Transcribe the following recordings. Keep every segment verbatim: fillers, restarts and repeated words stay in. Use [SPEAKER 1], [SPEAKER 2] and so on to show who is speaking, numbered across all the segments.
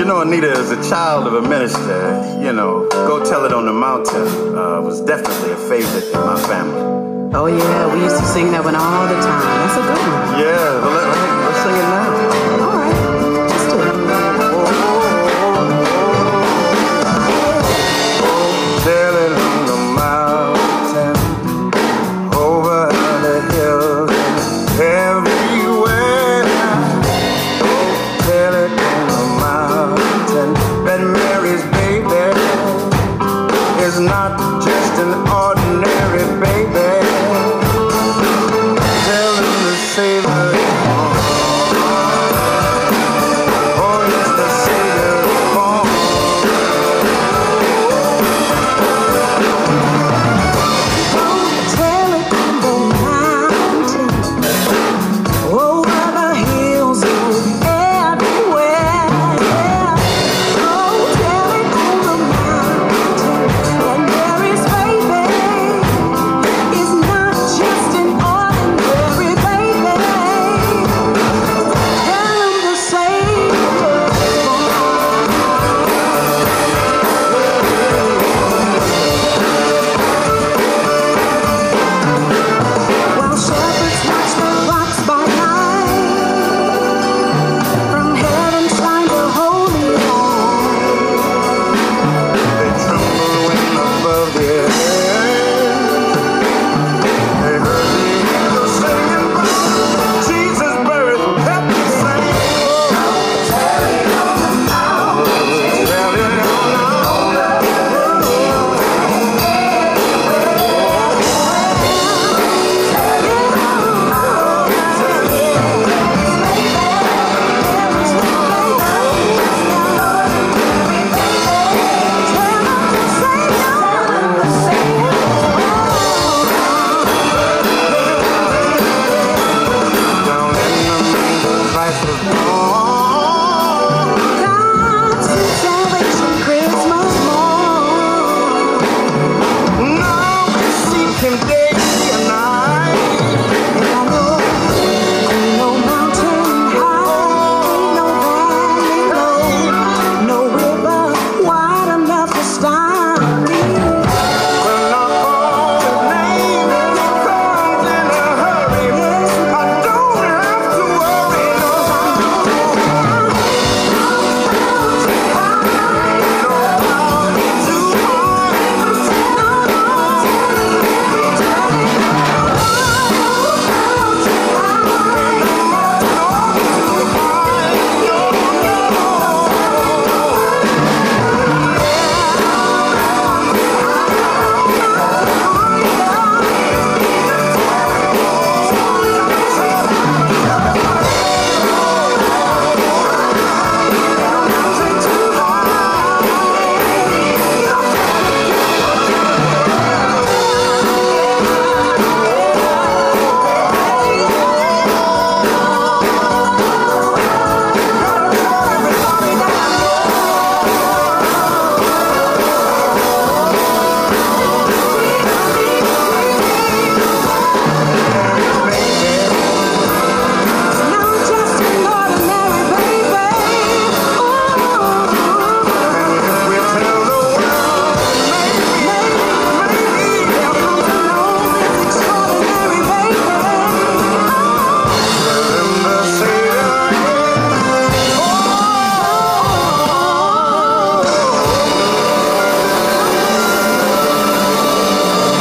[SPEAKER 1] know, Anita, as a child of a minister, you know, Go Tell It on the Mountain uh, was definitely a favorite in my family.
[SPEAKER 2] Oh, yeah, we used to sing that one all the time. That's a good one.
[SPEAKER 1] Yeah, but let, let, let's sing it now.
[SPEAKER 2] All right, let's do it.
[SPEAKER 1] Tell it on the mountain, over the hills, everywhere. Oh, tell it on the mountain that Mary's baby is not just an ordinary baby. Tell him the Savior is born. Oh, yes, the Savior is born.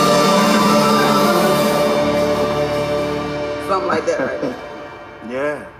[SPEAKER 2] Something like that, right?
[SPEAKER 1] Yeah.